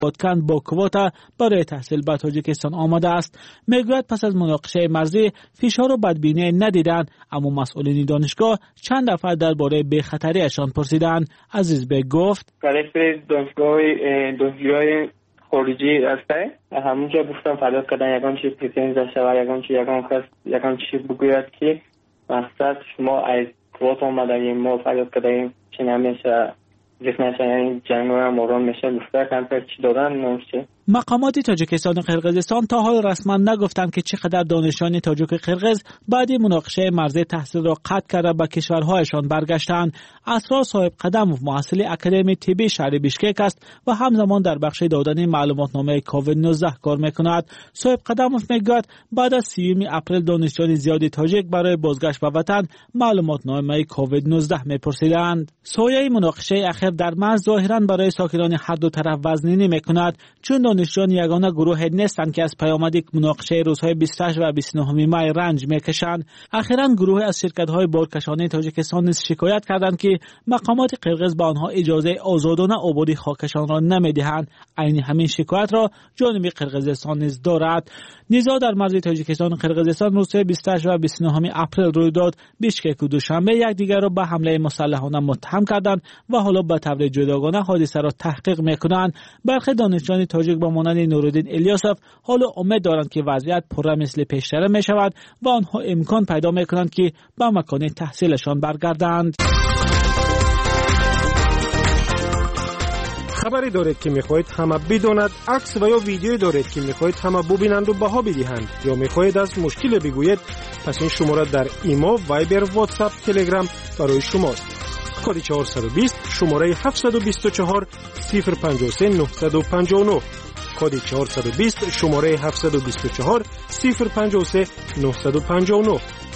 بادکن با کواتا برای تحصیل به تاجیکستان آمده است. میگوید پس از مناقشه مرزی فشار و بدبینی ندیدند، اما مسئولین دانشگاه چند دفعه درباره بی‌خطریشان پرسیدند. عزیز به گفت برای دانشگاه خارجی هسته همونجا گفتم فریاد کردن یگان چیز پیتین داشته و یگان چیز بگوید که مقصد شما از کوات آمدهیم، ما فریاد کردیم چی نمیشه ذکر این جنگ هم موران میشه گفته کنفر چی دادن نمیشه. مقامات تاجیکستان و قرقیزستان تا حال رسما نگفتند که چقدر دانشجویان تاجیک قرقیز بعد مناقشه مرزی تحصیل را قطع کرده به کشورهایشان برگشتند. اسرار صاحب قدم محصل اکادمی طبی شهر بیشکک است و همزمان در بخش دادن معلوماتنامه کووید 19 کار میکند. صاحب قدم میگوید بعد از 30 اپریل دانشجویان زیادی تاجیک برای بازگشت به وطن معلوماتنامه کووید 19 میپرسیدند. سایه مناقشه اخیر در مرز ظاهرا برای ساکنان هر دو طرف وزنی میکند، چون دانشجویان یگانه گروه نیستند که از پیامد مناقشه روزهای 28 و 29 می رنج میکشند. اخیراً گروه از شرکت‌های بارکشانی تاجیکستان نیز شکایت کردند که مقامات قرقیز به آنها اجازه آزادانه عبور خاکشان را نمیدهند. عین همین شکایت را جانب قرقیزستان نیز دارد. نزاع در مرز تاجیکستان و قرقیزستان روز 28 و 29 اپریل روی داد. بیشکک و دوشنبه یکدیگر را به حمله مسلحانه متهم کردند و حالا به طور جداگانه حادثه را تحقیق میکنند. برخی دانشجویان تاجیک با مانند نورالدین الیاسف حالا امید دارند که وضعیت پررا مثل پیشتر می شود و آنها امکان پیدا می کنند که به مکان تحصیلشان برگردند. خبری دارید که میخواهید همه بداند، عکس و یا ویدیویی دارید که میخواهید همه ببینند و بها بدهند، یا میخواهید از مشکل بگویید، پس این شماره در ایمو، وایبر، واتساپ، تلگرام برای شماست. کد 420 شماره 724 053 959. کد 420 شماره 724 053 959.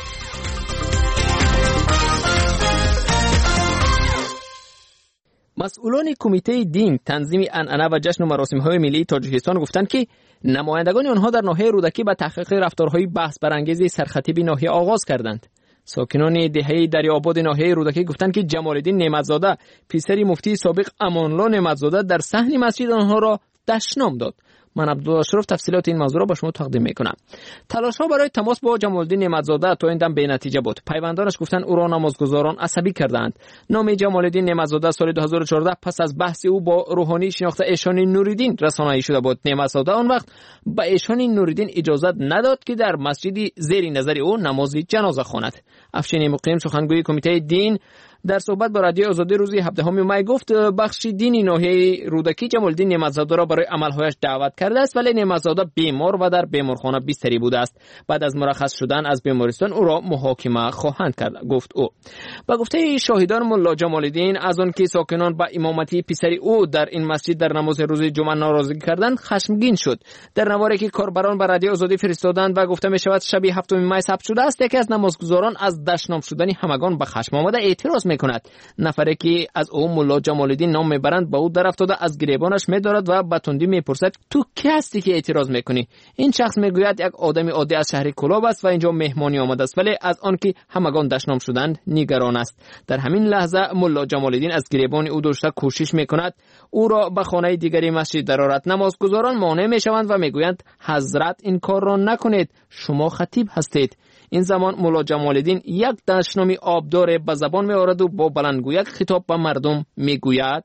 مسئولان کمیته دین، تنظیم عنعنه و جشن و مراسم‌های ملی تاجیکستان گفتند که نمایندگان آنها در ناحیه رودکی به تحقیق رفتارهای بحث برانگیز سرخطیب ناحیه آغاز کردند. ساکنان دهه دریاباد ناحیه رودکی گفتند که جمال‌الدین نعمت‌زاده، پسر مفتی سابق امان‌الله نعمت‌زاده، در صحن مسجد آنها را دشنام داد. من عبدالاشرف تفصیلات این موضوع را به شما تقدیم میکنم. تلاش‌ها برای تماس با جمال‌الدین نعمت‌زاده تا این دم بی نتیجه بود. پیوندانش گفتند او را نمازگزاران عصبی کردند. نام جمال‌الدین نعمت‌زاده سال 2014 پس از بحث او با روحانی شناخته ایشان نوریدین رسانه‌ای شده بود. نعمت‌زاده آن وقت به ایشان نوریدین اجازه نداد که در مسجدی زیر نظر او نماز جنازه خواند. افشین مقیم سخنگوی کمیته دین در صحبت با رادیو آزادی روز 17 می گفت بخش دینی ناحیه رودکی جمال‌الدین نعمت‌زاده را برای عملهایش دعوت کرده است، ولی نعمت‌زاده بیمار و در بیمارخانه بستری بوده است. بعد از مرخص شدن از بیمارستان او را محاکمه خواهند کرد، گفت او. با گفته شاهدان ملا جمال‌الدین از آن که ساکنان با امامتی پسر او در این مسجد در نماز روز جمعه ناراضی کردند خشمگین شد. در نواری که کاربران به رادیو آزادی فرستادند و گفته می شود شب 7 می ثبت شده است، یکی از نمازگزاران از دشنام شدن همگان به خشم آمده اعتراض میکند. نفری که از او ملا جمال‌الدین نام میبرند با او در افتاده از گریبانش میدارد و به تندی میپرسد تو کی هستی که اعتراض میکنی؟ این شخص میگوید یک آدمی عادی از شهر کلاب است و اینجا مهمانی آمده است، ولی از آن که همگان دشنام شدند نگران است. در همین لحظه ملا جمال‌الدین از گریبان او داشته کوشش میکند او را به خانه دیگری مسجد درآورد. نمازگزاران مانع میشوند و میگویند حضرت این کار را نکنید، شما خطیب هستید. این زمان ملا جمال‌الدین یک دشنامی آبدار به زبان می‌آورد و با بلندگویی خطاب به مردم میگوید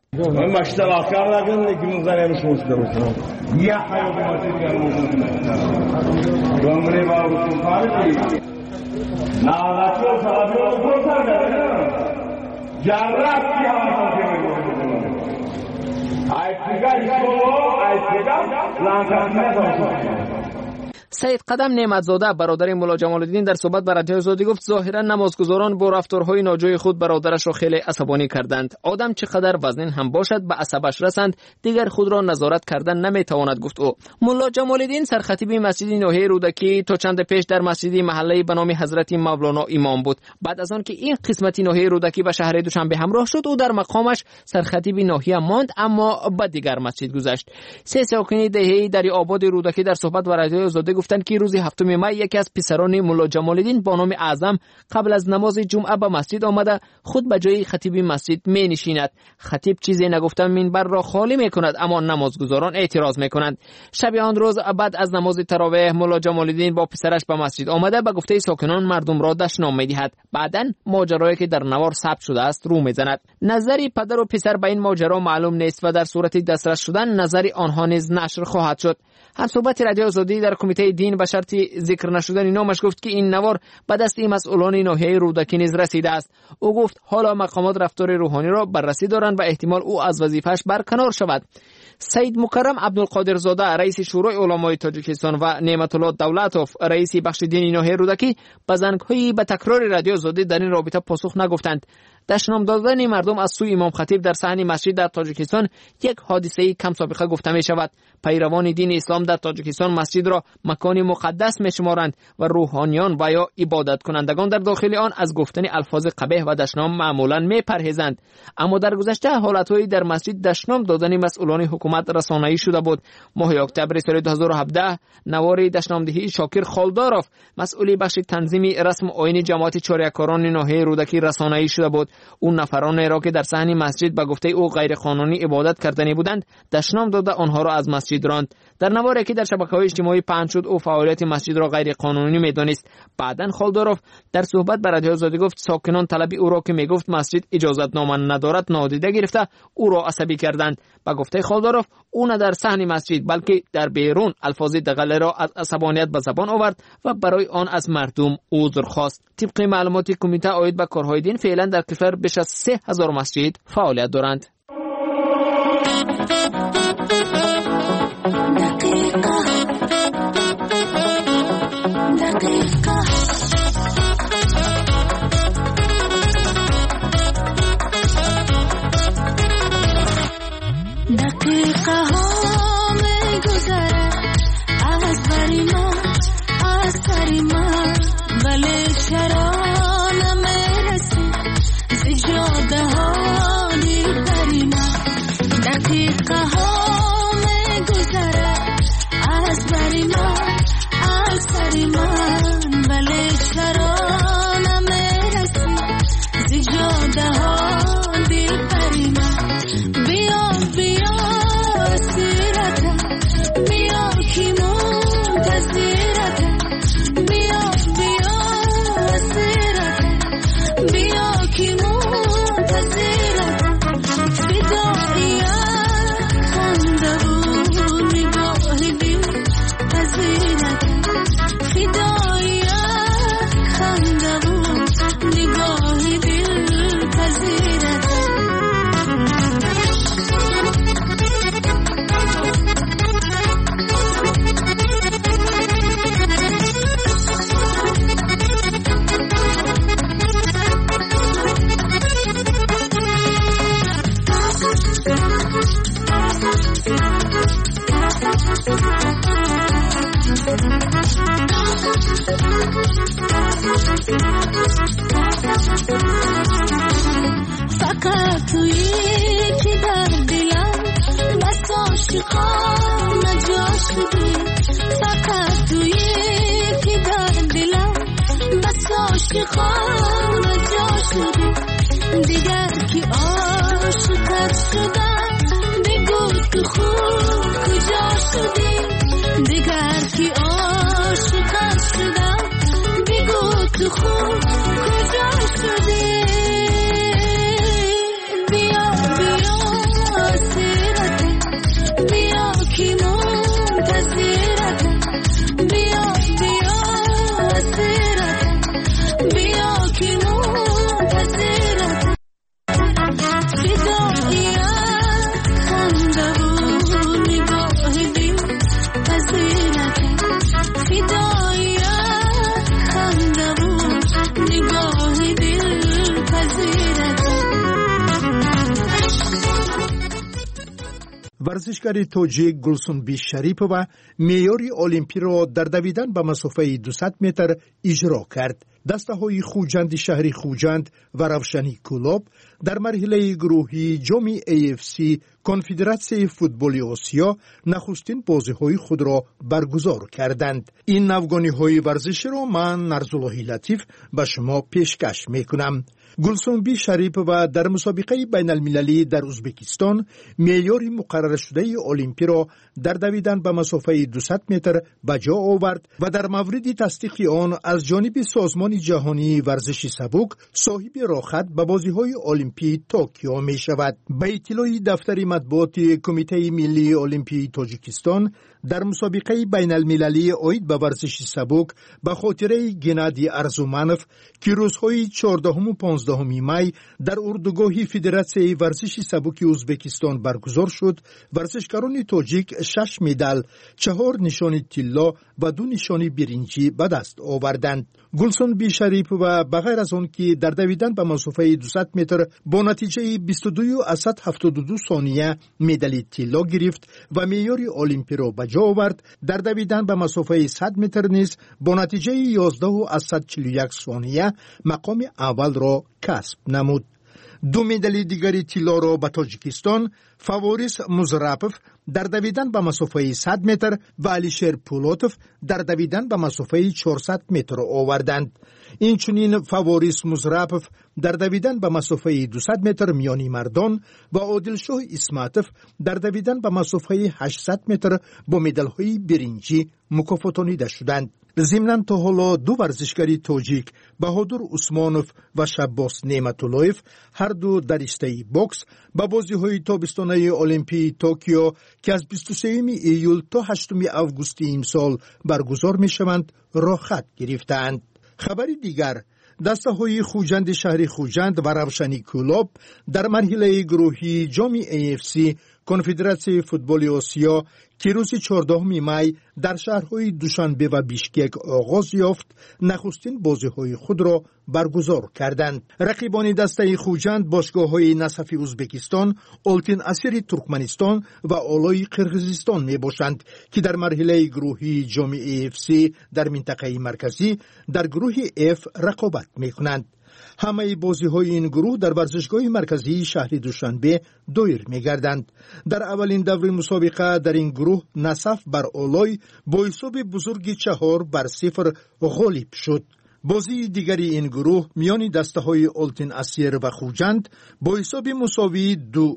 سید قدم نعمت‌زاده برادر ملا جمال‌الدین در صحبت با رادیو آزادی گفت ظاهرا نمازگزاران با رفتارهای ناجای خود برادرش را خیلی عصبانی کردند. آدم چقدر وزن هم باشد به عصبش رسند دیگر خود را نظارت کردن نمیتواند، گفت او. ملا جمال‌الدین سرخطیب مسجد ناحیه رودکی تا چند پیش در مسجدی محله به نام حضرت مولانا امام بود. بعد از آن که این قسمتی ناحیه رودکی به شهر دوشنبه همراه شد او در مقامش سرخطیب ناحیه ماند، اما به دیگر مسجد گذشت. سه ساکن دهه دریاباد رودکی در صحبت با رادیو آزادی گفتند که روز 7 می یکی از پسران ملا جمال الدین با نام اعظم قبل از نماز جمعه به مسجد آمده خود به جای خطیب مسجد می نشیند. خطیب چیزی نگفته منبر را خالی می کند، اما نمازگزاران اعتراض می کنند. شب آن روز بعد از نماز تراویح ملا جمال الدین با پسرش به مسجد آمده به گفته ساکنان مردم را دشنام می دهد. بعداً ماجرایی که در نوار ثبت شده است رو می زند. نظری پدر و پسر به این ماجرا معلوم نیست و در صورت دسترس شدن نظر آنها نیز نشر خواهد شد. همصحبت رادیو آزادی در کمیته دین به شرط ذکر نشدن نامش گفت که این نوار به دست مسئولان ناحیه رودکی نیز رسیده است. او گفت حالا مقامات رفتار روحانی را بررسی دارند و احتمال او از وظیفه‌اش برکنار شود. سید مکرم عبدالقادر زاده رئیس شورای علمای تاجیکستان و نعمت الله دولتوف رئیس بخش دینی ناحیه رودکی به زنگ‌های به تکرار رادیو آزادی در این رابطه پاسخ نگفتند. دشنام دادن مردم از سوی امام خطیب در صحن مسجد در تاجیکستان یک حادثه کم سابقه گفته می شود. پیروان دین اسلام در تاجیکستان مسجد را مکان مقدس می شمارند و روحانیان و یا عبادت کنندگان در داخل آن از گفتن الفاظ قبیح و دشنام معمولا می پرهیزند. اما در گذشته حالت‌هایی در مسجد دشنام دادن مسئولان حکومت رسانه‌ای شده بود. ماه اکتبر سال 2017 نوار دشنامدهی شاکر خالداروف مسئول بخش تنظیم رسم آیین جماعت چاریکاران ناحیه رودکی رسانه‌ای شده بود. اون نفران را که در صحن مسجد به گفته او غیر قانونی عبادت کردنی بودند دشنام داده آنها را از مسجد راند. در نواری که در شبکه‌های اجتماعی پخش شد او فعالیت مسجد را غیر قانونی می‌دانست. بعداً خالداروف در صحبت با رادیو آزادی گفت ساکنان طلب او را که میگفت مسجد اجازتنامه ندارد نادیده گرفته او را عصبی کردند. با گفته خالداروف او نه در صحن مسجد بلکه در بیرون الفاظ دغله را از عصبانیت به زبان آورد و برای آن از مردم عذر خواست. طبق معلومات کمیته عاید به کارهای دین فعلا در کشور بیش از 3000 مسجد فعالیت دارند. فقط تویی که در دلم بس عاشقانه جا شدی. فقط تویی که در دلم بس عاشقانه جا شدی. دیگر که عاشقت شدم بگو که خوب کجا شدی. دیگر که عاشقت شدم بگو که خوب کجا شدی. ورزشکار تاجیک گلسنبی شریپова معیار المپی را در دویدن به مسافه 200 متر اجرا کرد. دسته‌های خوجند شهری خوجند و روشنی کلوب در مرحله گروهی جام AFC کنفدراسیون فوتبال آسیا نخستین بازی‌های خود را برگزار کردند. این نوگانی‌های ورزشی را من نرزالله لطیف به شما پیشکش می‌کنم. گلسنبی شریف و در مسابقه بین المللی در ازبکستان معیار مقرر شده المپی را در دویدن به مسافه 200 متر به جا آورد و در مورد تصدیق آن از جانب سازمان جهانی ورزش سبک صاحب راحت به بازی‌های المپی توکیو می شود. به اطلاع دفتر مطبوعات کمیته ملی المپی تاجیکستان در مسابقه بین المللی عاید به ورزش سبک به خاطر گنادی ارزومنوف که روزهای 14 و 15 می در اردوگاه فدراسیون ورزش سبک ازبکستان برگزار شد، ورزشکاران تاجیک 6 مدال، 4 نشان طلا و 2 نشان برنجی به دست آوردند. گلسنبی شریف و بغیر از آن که در دویدن به مسافه 200 متر با نتیجه 22.72 ثانیه مدال طلا گرفت و معیار المپی را به جا آورد، در دویدن به مسافه 100 متر نیز با نتیجه 11.41 ثانیه مقام اول را کسب نمود. 2 مدال دیگری طلا را به تاجیکستان فاوریس مزرپف در دویدن به مسافه 100 متر و علیشیر پولوتوف در دویدن به مسافه 400 متر آوردند. اینچنین فاوریس مزرپف در دویدن به مسافه 200 متر میانی مردان و عادلشاه اسماتوف در دویدن به مسافه 800 متر با مدال‌های برنجی مکافاتانیده شدند. ضمناً تا حالا 2 ورزشکاری تاجیک بهادر عثمانوف و شباس نعمت‌اللهیف هر دو در رشته باکس به بازی‌های تابستانه المپی توکیو که از 23 ایول تا 8 آگوست امسال برگزار می‌شوند راحت گرفتند. خبری دیگر، دسته‌های خوجند شهری خوجند و روشنی کلوب در مرحله گروهی جام AFC کنفدراسیون فوتبال آسیا که روز 14 می در شهرهای دوشنبه و بیشکک آغاز یافت، نخستین بازی‌های خود را برگزار کردند. رقیبان دسته خوجند باشگاه‌های نصف ازبکستان، اولتین اسیر ترکمنستان و آلای قرقیزستان میباشند که در مرحله گروهی جام AFC در منطقه مرکزی در گروه F رقابت میکنند. همه بازی‌های این گروه در ورزشگاه مرکزی شهر دوشنبه دایر می‌گردند. در اولین دور مسابقه در این گروه نصف بر آلای با حساب بزرگ 4-0 غالب شد. بازی دیگری این گروه میان دسته‌های اولتین اسیر و خوجند با حساب مساوی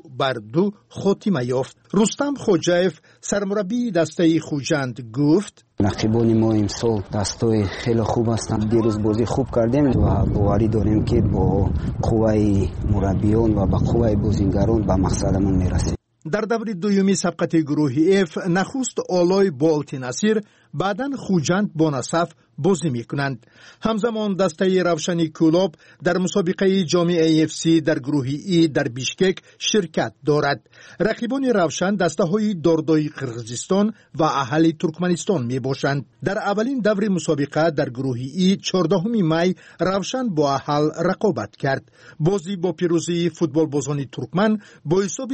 2-2 خاتمه یافت. رستم خوجایف سرمربی دسته خوجند گفت: رقیبان ما امسال دستای خیلی خوب هستند. دیروز بازی خوب کردیم و باوری داریم که با قوه مربیان و با قوه بازیگران به مقصدمون میرسیم. در دور دومی سبقت گروه F نخست آلای با اولتین اسیر، بعداً خوجند با نصف بازی میکنند. همزمان دسته روشنی کلوب در مسابقه جام AFC در گروه E در بیشکک شرکت دارد. رقیبان روشن دسته های داردای قرقیزستان و اهل ترکمنستان می باشند. در اولین دور مسابقه در گروه E 14 می روشن با اهل رقابت کرد. بازی با پیروزی فوتبال بازان ترکمن با حساب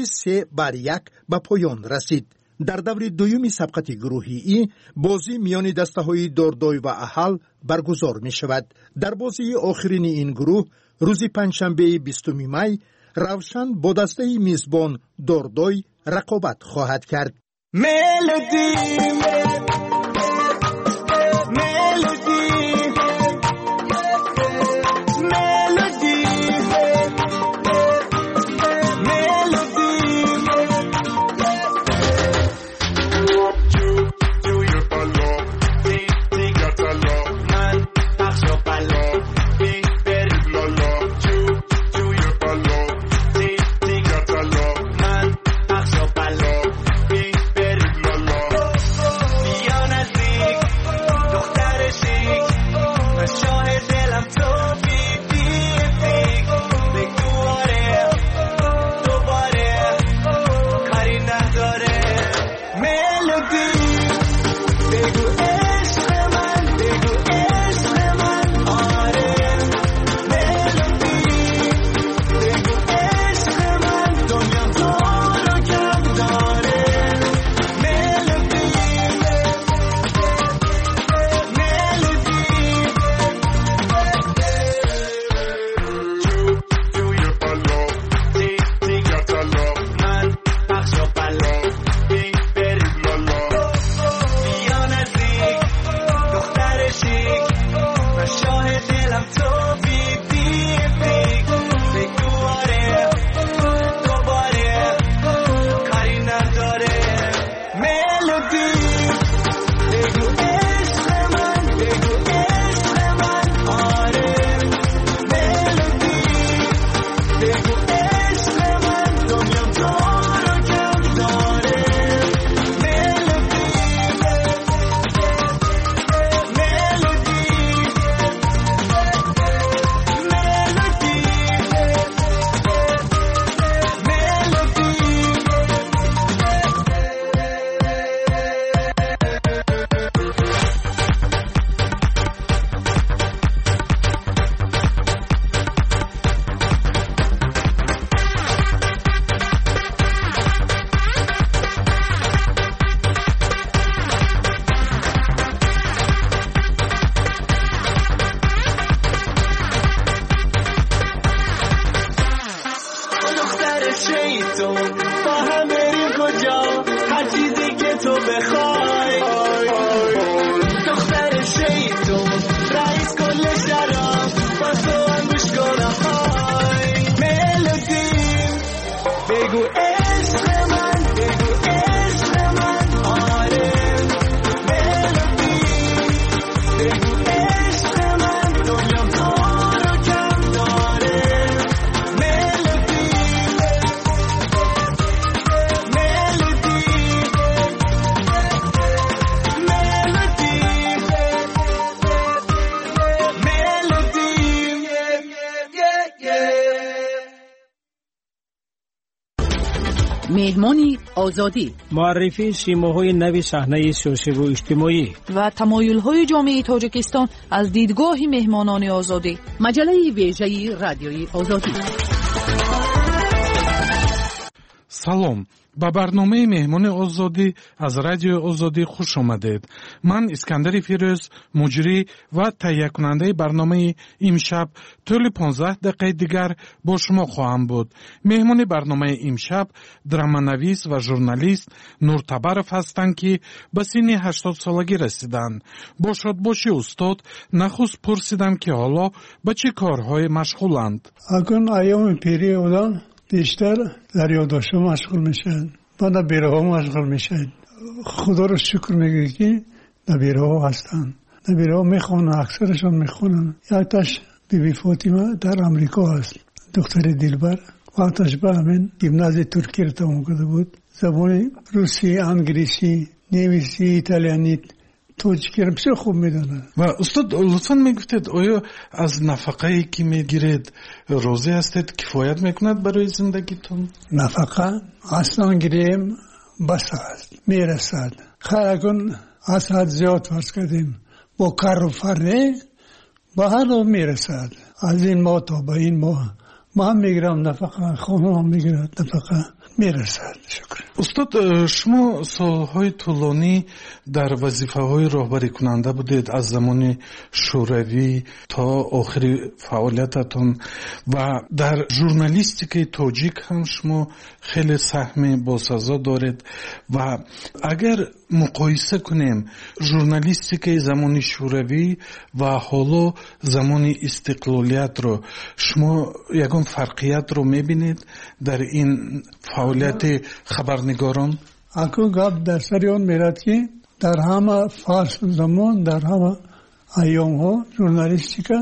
3-1 به پایان رسید. در دور دومی سبقت گروهی ای بازی میان دسته‌های داردای و اهل برگزار می شود. در بازی آخرین این گروه روز پنجشنبه 20 می روشن با دسته میزبان داردای رقابت خواهد کرد. مهمانی آزادی، معرفی شیمه‌های نوی صحنه سیاسی و اجتماعی و تمایل‌های جامعه تاجیکستان از دیدگاه مهمانان آزادی. مجله ویژه رادیوی آزادی. سلام، با برنامه مهمان آزادی از رادیو آزادی خوش آمدید. من اسکندر فیروز، مجری و تهیه کننده برنامه امشب طول 15 دقیقه دیگر با شما خواهم بود. مهمان برنامه امشب درامانویس و ژورنالیست نورتبارов هستند که به سن 80 سالگی رسیدند. با شادباشی استاد نخست پرسیدم که حالا به چه کارهای مشغولند. اکنون ایام پیری بودن بیشتر در یادداشت مشغول میشن و در بیراه مشغول میشن. خدا رو شکر میگه که در بیراه هستن، در بیراه میخونن، اکثرشان میخونن. یکتاش بیبی فاطمه در امریکا هست، دختر دلبر، وقتش به همین گیمنازی ترکی رو تمام کرده بود. زبان روسی، انگلیسی، نویسی، ایتالیانی، توجیکی رو بسیار خوب میدونن. و استاد لطفاً میگفتید آیا از نفقه‌ای که میگیرید راضی هستید؟ کفایت میکند برای زندگیتون؟ نفقه اصلا گیریم بس است، میرسد. خیلی از حد زیاد فرض کردیم با کار و فرنه با هر رو میرسد. از این ماه تا به این ماه ما هم میگیرم نفقه، خانم هم میگیرد نفقه، میرسد. شکر. استاد شما سالهای طولانی در وظیفه‌های راهبری کننده بودید، از زمان شوروی تا آخر فعالیتتون، و در ژورنالیستیک تاجیک هم شما خیلی سهم باسزا دارید. و اگر مقایسه کنیم ژورنالیستیک زمان شوروی و حالا زمان استقلالیت رو، شما یکم فرقیت رو میبینید در این فعالیت خبرنگاران؟ اکنون گپ در سر اون میرد که در همه فصل زمان، در همه ایام ها ژورنالیستیکا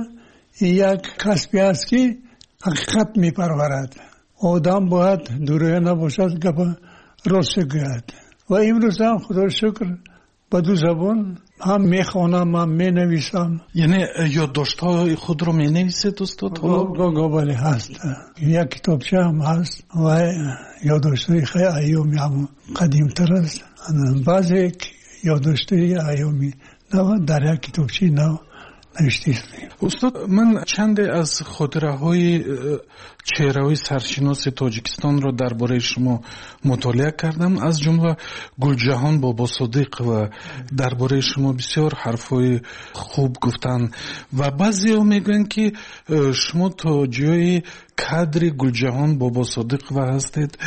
یک کسبی است که حقیقت میپرورد. آدم باید دروغ نباشد، گپ راست گوید. و امروز هم خدا شکر با دو زبان هم میخوانم هم مینویسم. یعنی یادداشت‌های خود رو مینویسید استاد؟ بله هست. یک کتابچه هم هست و یادداشت‌های خیلی ایامی هم قدیم‌تر است. بعضی یادداشت‌های ایامی نو در یک کتابچه نو نوشته است. استاد من چند از خاطره‌های چهره‌های سرشناس تاجیکستان رو درباره شما مطالعه کردم، از جمله گلجهان بابا صادق، و درباره شما بسیار حرفای خوب گفتن و بعضی‌ها میگن که شما تا جای کادر گلجهان بابا صادق و هستید.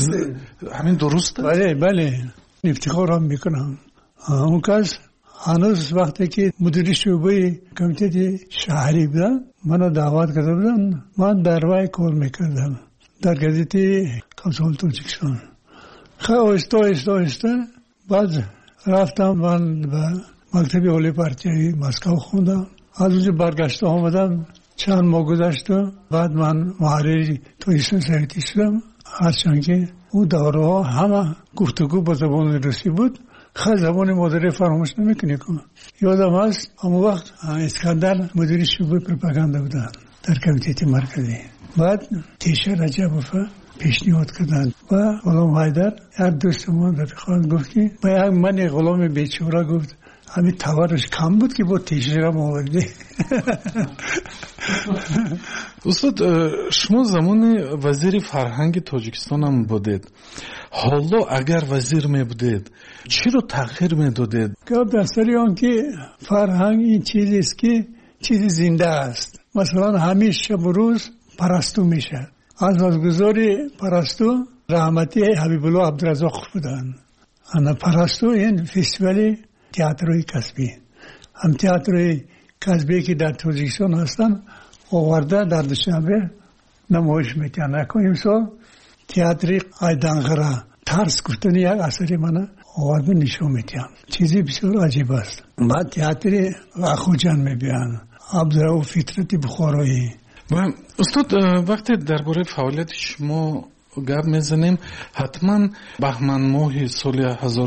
همین درسته؟ بله افتخارم میکنم. اون کس هنوز وقتی که مدیر شعبه کمیته شهری بودم منو دعوت کرده بودن، من در وای کار میکردم در گزیده کانسول تاجیکستان. خیلی آهسته بعد رفتم من به مکتب عالی پارتیای مسکو خوندم. از اونجا برگشته آمدم، چند ماه گذشت و بعد من محرر توییسن سویتی شدم. هرچند که اون دوره ها همه گفتگو با زبان روسی بود، خیلی زبان مادری فراموش نمیکنی کنم. یادم هست اون وقت اسکندر مدیر شعبه پروپاگاندا بودن در کمیته مرکزی. بعد تیشه رجبوف پیشنهاد کردند و غلام حیدر هر دوست ما در خواهد گفت که با یک من غلام بیچاره گفت همین تورش کم بود که با تیشه را آورده. استاد شما زمان وزیر فرهنگ تاجیکستان هم بودید. حالا اگر وزیر می بودید چی رو تغییر می دادید؟ کار در سری آن که فرهنگ این چیزی است که چیزی زنده است. مثلا همیشه شب و روز پرستو میشه. از گذاری پرستو رحمتی حبیب الله عبدالرزاق بودن. انا پرستو این فستیوال تئاتروی کسبی، هم تئاتروی کسبی که در تاجیکستان هستن آورده در دوشنبه نمایش میکنن. نکنیم سال تئاتر ایدانغرا ترس گفتن یک اثری من آورده نشون میدن. چیزی بسیار عجیب است. بعد تئاتر اخوجان میبینن، عبدالرؤوف فطرتی بخارایی. و استاد وقتی درباره فعالیت شما گپ میزنیم حتما بهمن ماه سال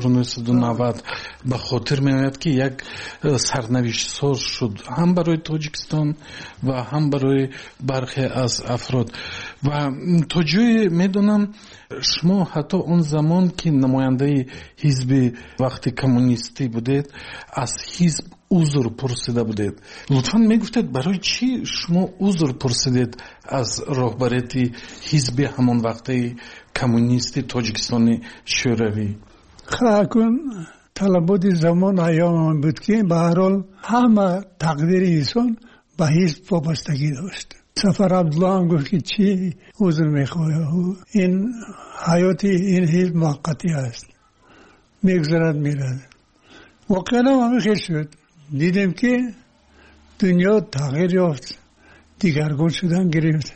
1990 به خاطر میآید که یک سرنوشت ساز شد هم برای تاجیکستان و هم برای برخی از افراد. و تا جایی میدونم شما حتی اون زمان که نماینده حزب وقتی کمونیستی بودید از حزب عذر پرسیده بودید. لطفاً میگفتید برای چی شما عذر پرسیدید از رهبریت حزب همون وقتی کمونیستی تاجیکستان شوروی؟ خاکن طلبات زمان ایام بود که به هر حال همه تقدیر انسان به حزب وابستگی داشت. سفر عبدالله هم گفت که چی عذر میخواه، این حیات این حزب موقتی است، میگذرد میرد. واقعا همه خیلی شد. دیدیم که دنیا تغییر یافت، دیگرگون شدن گرفت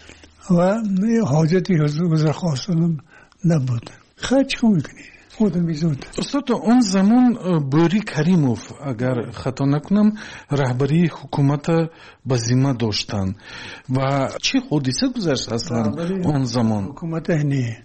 و حاجتی حضور خواستن نبود. خیلی چکو میکنی؟ خودم بیزود. استاد اون زمان بوری کریموف اگر خطا نکنم رهبری حکومت بزیمه داشتن و چی حادثه گذشت اصلا اون زمان؟ حکومت هنی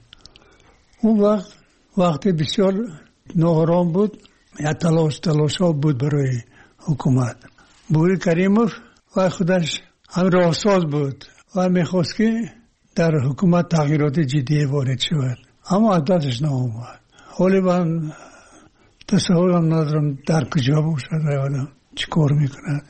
اون وقت بسیار ناآرام بود، یا تلاش ها بود برای حکومت. بوری کریموف و خودش هم راهساز بود و میخواست که در حکومت تغییرات جدی وارد شود، اما عددش نامد. حالی من تصورم ندارم در کجا باشد و آدم چی کار میکند.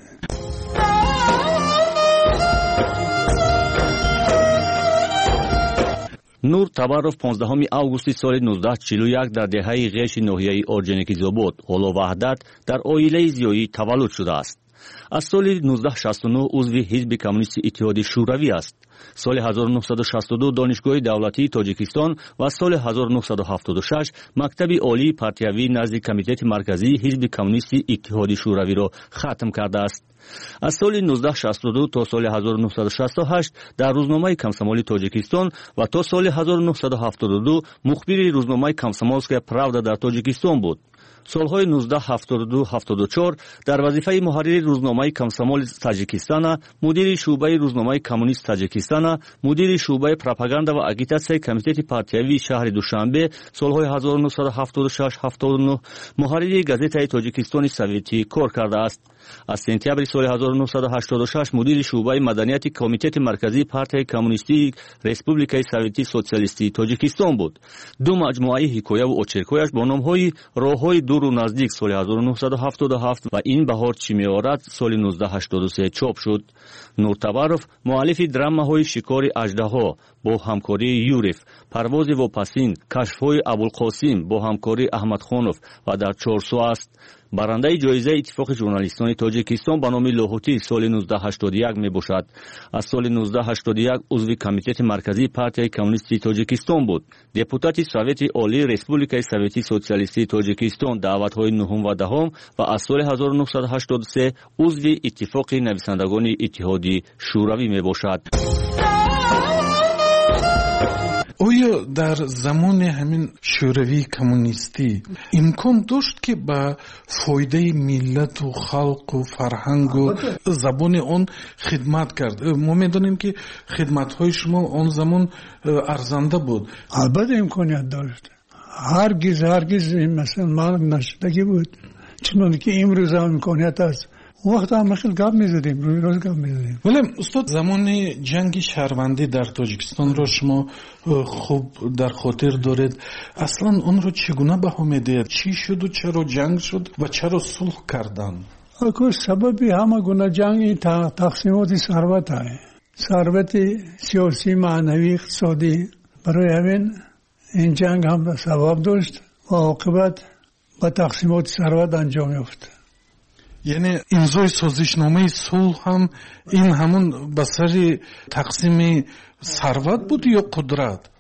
نور табаров 15 августи соли 1941 дар деҳаи ғеши ноҳияи орҷоникизобод ҳоло ваҳдат дар оилаи зиёӣ таваллуд шудааст. аз соли 1969 узви ҳизби коммунисти иттиҳоди шӯравӣ аст. соли 1962 донишгоҳи давлатии тоҷикистон ва соли 1976 мактаби олии партиявӣ назди комитети марказии ҳизби коммунисти иттиҳоди шӯравиро хатм кардааст. аз соли 1962 то соли 1968 дар рӯзномаи комсомоли тоҷикистон ва то соли 1972 мухбири рӯзномаи комсомольская правда дар тоҷикистон буд. солҳои 1972-74 дар вазифаи муҳаррири рӯзномаи комсомоли таҷикистона, мудири шуъбаи рӯзномаи коммунист таҷикистона, мудири шуъбаи пропаганда ва агитатсияи комитети партиявии шаҳри душанбе, солҳои 1976-79 муҳаррири газетаи тоҷикистони советӣ кор кардааст. аз сентябри соли 1986 мудири шуъбаи маданияти комитети марказии партияи коммунистии республикаи советии социалистии тоҷикистон буд. ду маҷмуаи ҳикояву очеркҳояш бо номҳои роҳҳои дуру наздик соли 1977 ва ин баҳор чӣ меорад соли 1983 чоп шуд. нур табаров муаллифи драмаҳои шикори аждаҳо бо ҳамкории юрев, парвози вопасин, кашфҳои абулқосим бо ҳамкории аҳмадхонов ва дар чорсу аст. барандаи ҷоизаи иттифоқи журналистони тоҷикистон ба номи лоҳутӣ соли 1981 мебошад. аз соли 1981 узви комитети марказии партияи коммунисти тоҷикистон буд. депутати совети олии республикаи советии социалистии тоҷикистон даъватҳои нуҳум ва даҳум ва аз соли 1983 узви иттифоқи нависандагони иттиҳоди шӯравӣ мебошад. آیا در زمان همین شوروی کمونیستی امکان داشت که به فایده ملت و خلق و فرهنگ و زبان آن خدمت کرد؟ ما میدونیم که خدمت‌های شما آن زمان ارزنده بود. البته امکانیت داشت. هرگز مثلا مرگ نشدگی بود، چون که امروز هم امکانیت است. وقت هم خیلی گپ میزدیم، روز گپ میزدیم. ولی استاد زمان جنگ شهروندی در تاجیکستان را شما خوب در خاطر دارید. اصلا اون رو چگونه بها میدید؟ چی شد و چرا جنگ شد و چرا صلح کردن؟ اکو سببی همه گونه جنگ تقسیمات ثروت است. ثروت سیاسی، معنوی، اقتصادی. برای همین این جنگ هم سبب داشت و عاقبت با تقسیمات ثروت انجام یافت. یعنی امضای سازشنامه صلح هم این همون بسر تقسیم ثروت بود یا قدرت؟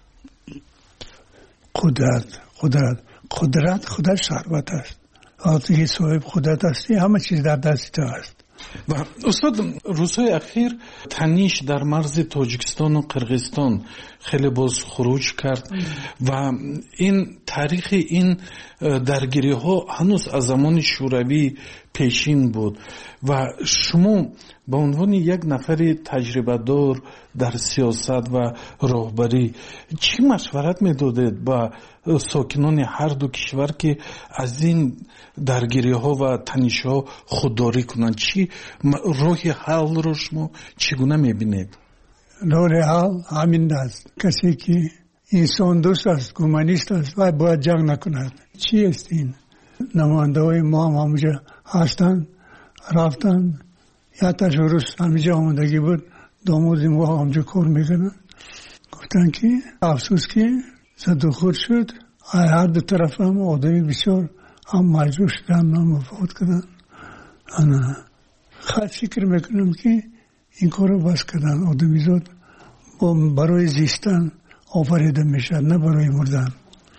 قدرت خودش ثروت است. وقتی که صاحب قدرت هستی همه چیز در دست تو است. و استاد روزهای اخیر تنش در مرز تاجیکستان و قرقیزستان خیلی باز خروج کرد و این تاریخ این درگیری ها هنوز از زمان شوروی پیشین بود و شما به عنوان یک نفر تجربه دار در سیاست و راهبری چی مشورت میدادید با ساکنان هر دو کشور که از این درگیری ها و تنش ها خودداری کنند؟ چی راه حل رو شما چگونه میبینید؟ راه حل همین است. کسی که انسان دوست است، گومانیست است و باید جنگ نکند. چی است این؟ نماینده های ما هم همونجا هستند، رفتند. یا تشورس همینجا آمدگی بود، داماد ما همونجا کار میکنن. گفتن که افسوس که صد خود شد. هر دو طرف هم آدمی بسیار هم مجروح شدن، هم وفات کردن. انا خیلی فکر میکنم که این کار رو بس کردن. آدمی زاد برای زیستن آفریده میشد، نه برای مردن.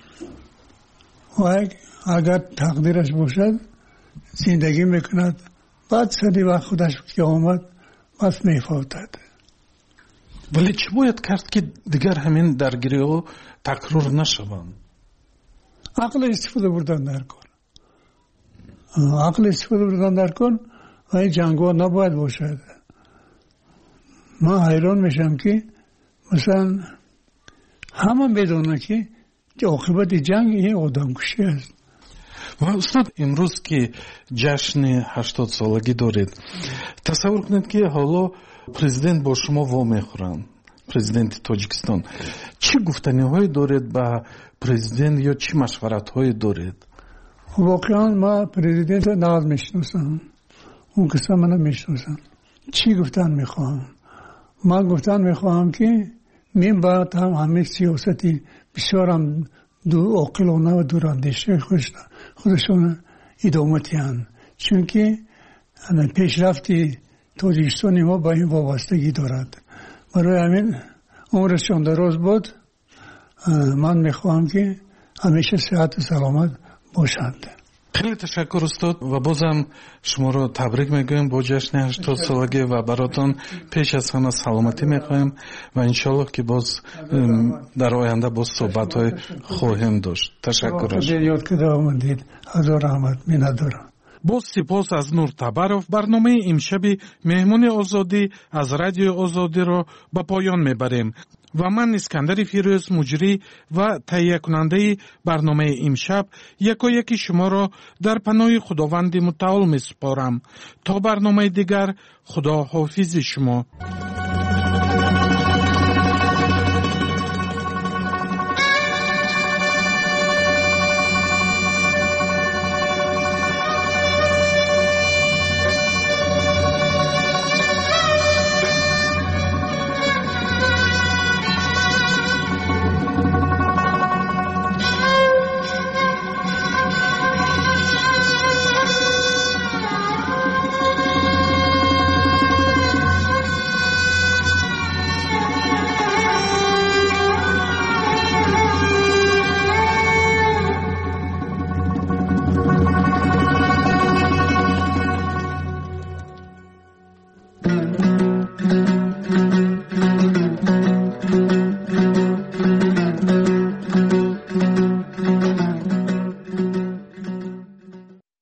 و اگر تقدیرش باشد زندگی میکند، بعد سری وقت خودش که آمد بس میفوتد. ولی چی باید کرد که دیگر همین درگیری ها تکرار نشوند؟ عقل استفاده بردن در کن و این جنگ ها نباید باشد. من حیران میشم که مثلا همه بدونه که عاقبت جنگ این آدم کشی است. و استاد امروز که جشن 80 سالگی دارید، تصور کنید که حالا پرزیدنت با شما وامیخورن، پرزیدنت تاجیکستان، چی گفتنی هایی دارید با پرزیدنت یا چی مشورت هایی دارید؟ واقعا ما پرزیدنت ناز میشناسم، اون کسا منو میشناسم. چی گفتن میخواهم؟ من گفتن میخواهم که من باید هم همه سیاستی بسیار هم دو عاقلانه و دوراندیشه خودشون ادامتی هستند، چون که پیشرفتی تاجیکستان ما با این وابستگی دارد. برای همین عمرشان دراز بود. من میخواهم که همیشه صحت و سلامت باشند. خیلی تشکر استاد و بازم شما رو تبریک میگویم با جشن 80 سالگی و براتون پیش از همه سلامتی میخوایم و انشالله که باز در آینده باز صحبت های خواهیم داشت. تشکرش. یاد که آمدید. هزار رحمت می‌دارم. باز سپاس از نور تبرов. برنامه امشب مهمون آزادی از رادیو آزادی را به پایان میبریم و من اسکندر فیروز مجری و تهیه کننده برنامه امشب یکی شما را در پناه خداوند متعال میسپارم. تا برنامه دیگر، خدا حافظ شما.